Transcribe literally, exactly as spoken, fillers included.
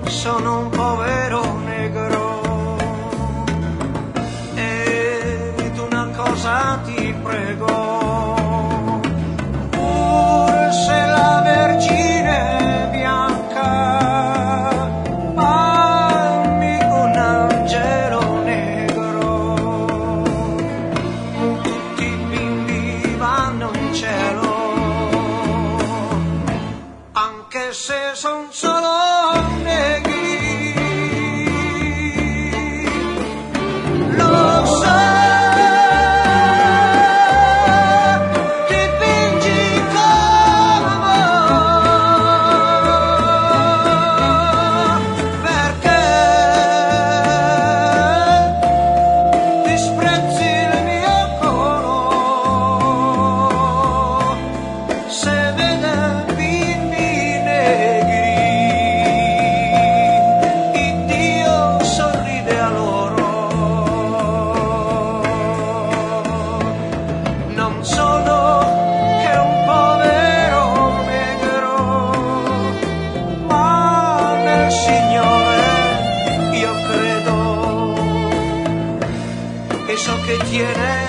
sono un povero negro ed una cosa ti prego, pur se la Vergine è bianca, fammi un angelo negro. Tutti i bimbi vanno in cielo, anche se son solo negri. Lo so, ti pingi come perché disprezzi il mio colore. Se vede bimbi negri, Iddio sorride a loro. Non sono che un povero negro, ma nel Signore io credo, e so che tiene